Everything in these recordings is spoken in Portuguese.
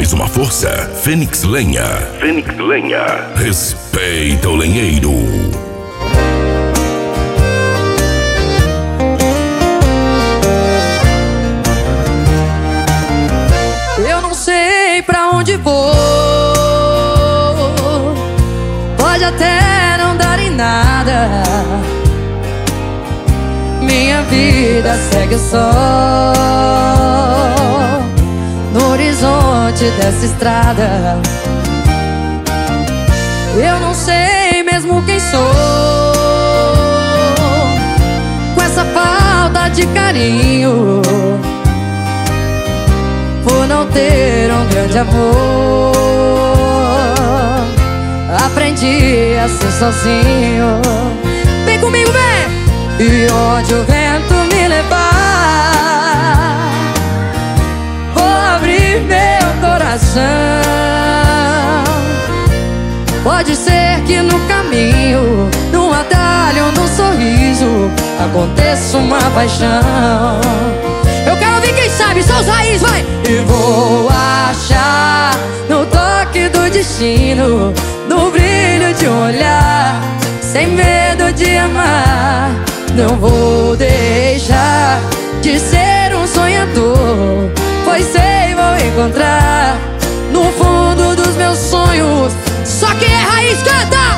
mais uma força. Fênix Lenha. Fênix Lenha. Respeita o lenheiro. Eu não sei pra onde vou, pode até não dar em nada. Minha vida segue só no horizonte dessa estrada. Eu não sei mesmo quem sou, com essa falta de carinho, por não ter um grande amor. Aprendi a ser sozinho. Vem comigo, vem! E onde o vento me levar, vou abrir meu coração. Pode ser que no caminho, num atalho, num sorriso, aconteça uma paixão. Eu quero ouvir quem sabe, só os raízes, vai! E vou achar no toque do destino, no brilho de um olhar, sem medo de amar. Não vou deixar de ser um sonhador, pois sei, vou encontrar no fundo dos meus sonhos. Só quem é raiz canta!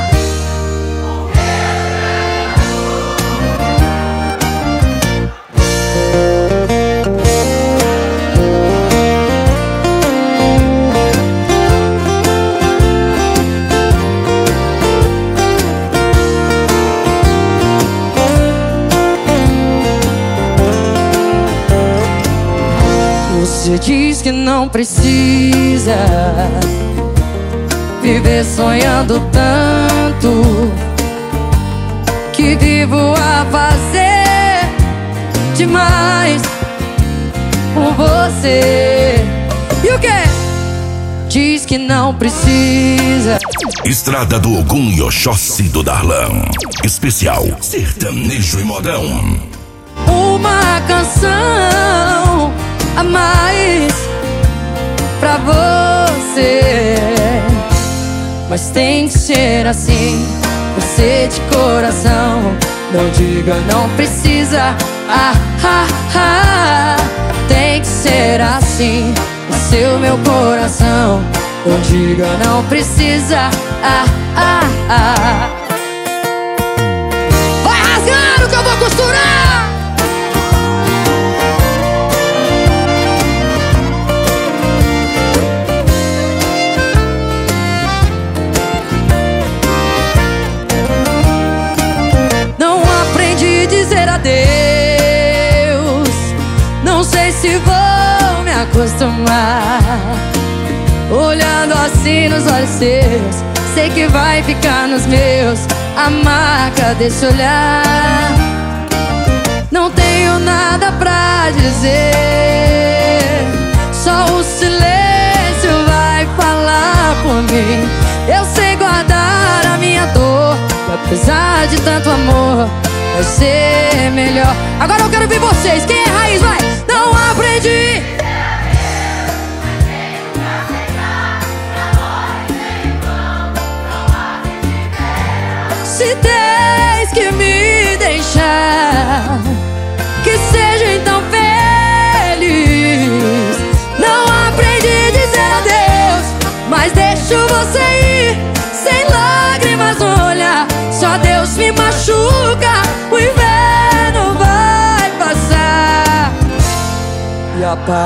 Você diz que não precisa viver sonhando tanto, que vivo a fazer demais por você. E o quê? Diz que não precisa. Estrada do Ogum e Oxóssi do Darlan. Especial sertanejo e modão. Uma canção a mais pra você, mas tem que ser assim, você de coração. Não diga não precisa, tem que ser assim, você o meu coração. Não diga não precisa, vai rasgando que eu vou costurar. Adeus, não sei se vou me acostumar. Olhando assim nos olhos seus, sei que vai ficar nos meus a marca desse olhar. Não tenho nada pra dizer, só o silêncio vai falar por mim. Eu sei guardar a minha dor, e apesar de tanto amor, vai ser melhor. Agora eu quero ver vocês, quem é raiz, vai! Não aprendi. Se tens que me deixar, que seja então feliz. Não aprendi a dizer adeus, mas deixo você ir, sem lágrimas no olhar. Só Deus me machuca, o inverno vai passar e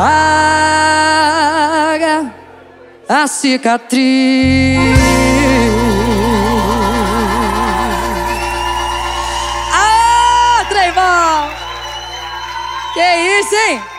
apaga a cicatriz. Ah, Trevão! Que isso, hein?